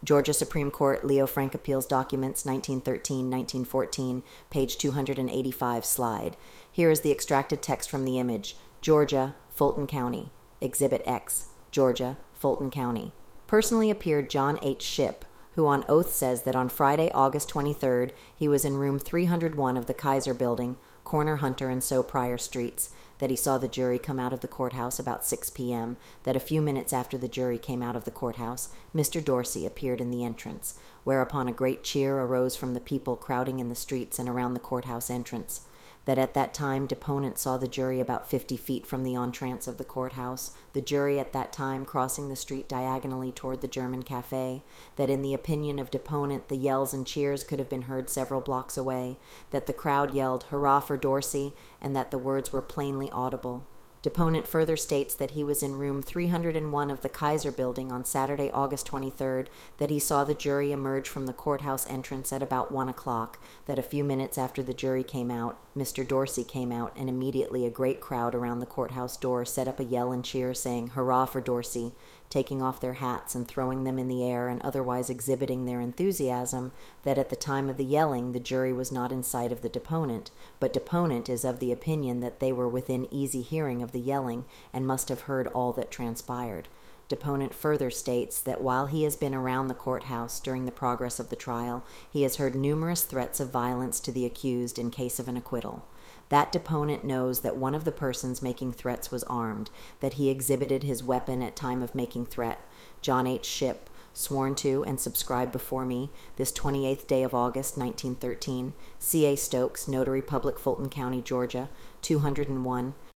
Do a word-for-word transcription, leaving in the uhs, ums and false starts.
Georgia Supreme Court, Leo Frank Appeals Documents, nineteen thirteen, nineteen fourteen, page two hundred eighty-five, slide. Here is the extracted text from the image. Georgia, Fulton County. Exhibit X. Georgia, Fulton County. Personally appeared John H. Shipp, who on oath says that on Friday, August twenty-third, he was in room three hundred one of the Kaiser Building, corner Hunter and So Pryor Streets, that he saw the jury come out of the courthouse about six p.m., that a few minutes after the jury came out of the courthouse, Mister Dorsey appeared in the entrance, whereupon a great cheer arose from the people crowding in the streets and around the courthouse entrance, that at that time deponent saw the jury about fifty feet from the entrance of the courthouse, the jury at that time crossing the street diagonally toward the German Cafe, that in the opinion of deponent the yells and cheers could have been heard several blocks away, that the crowd yelled, "Hurrah for Dorsey," and that the words were plainly audible. Deponent further states that he was in room three hundred one of the Kaiser Building on Saturday, August twenty-third, that he saw the jury emerge from the courthouse entrance at about one o'clock, that a few minutes after the jury came out, Mister Dorsey came out, and immediately a great crowd around the courthouse door set up a yell and cheer saying, "Hurrah for Dorsey," taking off their hats and throwing them in the air and otherwise exhibiting their enthusiasm, that at the time of the yelling the jury was not in sight of the deponent, but deponent is of the opinion that they were within easy hearing of the yelling and must have heard all that transpired. Deponent further states that while he has been around the courthouse during the progress of the trial, he has heard numerous threats of violence to the accused in case of an acquittal. That deponent knows that one of the persons making threats was armed, that he exhibited his weapon at time of making threat. John H. Shipp, sworn to and subscribed before me, this twenty-eighth day of August, nineteen thirteen, C A Stokes, Notary Public, Fulton County, Georgia, two hundred one,